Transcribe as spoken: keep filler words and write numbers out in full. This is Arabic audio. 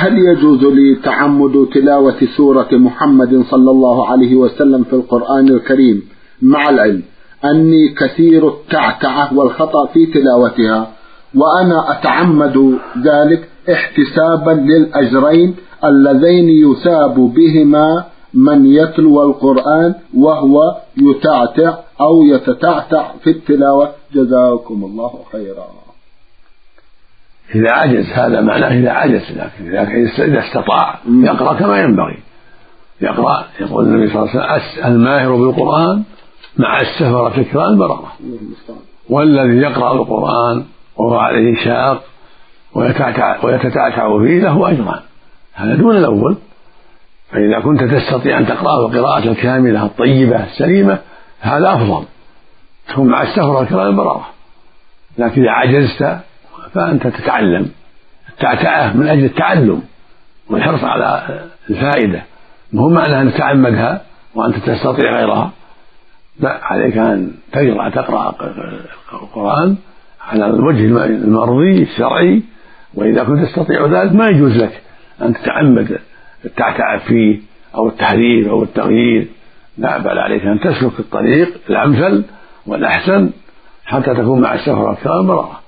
هل يجوز لي تعمد تلاوة سورة محمد صلى الله عليه وسلم في القرآن الكريم مع العلم أني كثير التعتعة والخطأ في تلاوتها، وأنا أتعمد ذلك احتسابا للأجرين اللذين يثاب بهما من يتلو القرآن وهو يتعتع أو يتتعتع في التلاوة؟ جزاكم الله خيرا. إذا عجز هذا معناه إذا عجز، لكن إذا استطاع يقرأ كما ينبغي يقرأ. يقول النبي صلى الله عليه وسلم: الماهر بالقرآن مع السفرة فكران بررة. والذي يقرأ القرآن وهو عليه شاق ويتتعتع فيه له أجران، هذا دون الأول. فإذا كنت تستطيع أن تقرأه القراءة الكاملة الطيبة السليمة هذا أفضل، تكون مع السفرة فكران بررة. لكن إذا عجزت فأنت تتعلم التعتعة من أجل التعلم والحرص على الفائدة، مهم معنى أن تتعمدها وأنت تستطيع غيرها. لا، عليك أن تقرأ تقرأ القرآن على الوجه المرضي الشرعي، وإذا كنت تستطيع ذلك ما يجوز لك أن تتعمد التعتعة فيه أو التحريف أو التغيير. لا، بل عليك أن تسلك الطريق الأمثل والأحسن حتى تكون مع السفر أكثر مرة.